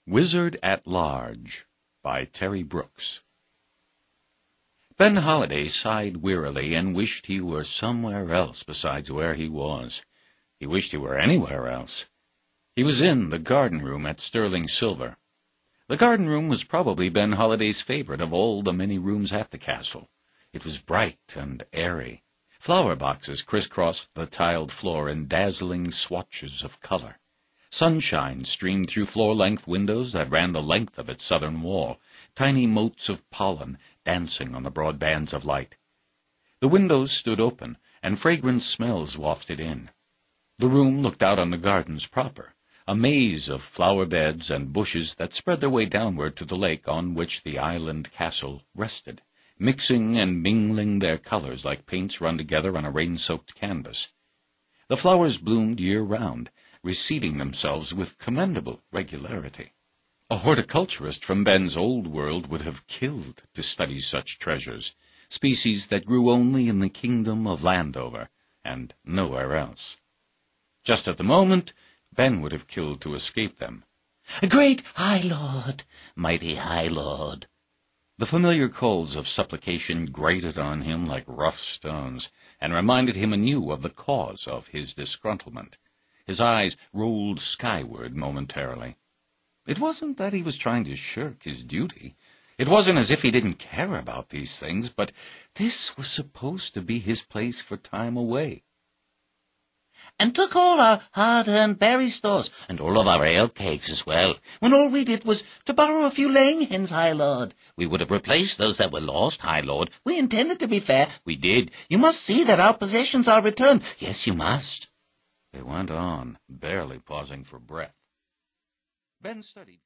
Wizard at Large by Terry Brooks. Ben Holliday sighed wearily and wished he were somewhere else besides where he was. He wished he were anywhere else. He was in the garden room at Sterling Silver. The garden room was probably Ben Holliday's favorite of all the many rooms at the castle. It was bright and airy. Flower boxes crisscrossed the tiled floor in dazzling swatches of color. Sunshine streamed through floor-length windows that ran the length of its southern wall, tiny motes of pollen dancing on the broad bands of light. The windows stood open, and fragrant smells wafted in. The room looked out on the gardens proper, a maze of flower beds and bushes that spread their way downward to the lake on which the island castle rested, mixing and mingling their colors like paints run together on a rain-soaked canvas. The flowers bloomed year-round, reseeding themselves with commendable regularity. A horticulturist from Ben's old world would have killed to study such treasures, species that grew only in the kingdom of Landover, and nowhere else. Just at the moment, Ben would have killed to escape them. "Great High Lord, mighty High Lord." The familiar calls of supplication grated on him like rough stones, and reminded him anew of the cause of his disgruntlement. His eyes rolled skyward momentarily. It wasn't that he was trying to shirk his duty. It wasn't as if he didn't care about these things, but this was supposed to be his place for time away. "And took all our hard-earned berry stores, and all of our ale cakes as well, when all we did was to borrow a few laying hens, High Lord. We would have replaced those that were lost, High Lord. We intended to be fair. We did. You must see that our possessions are returned. Yes, you must." They went on, barely pausing for breath. Ben studied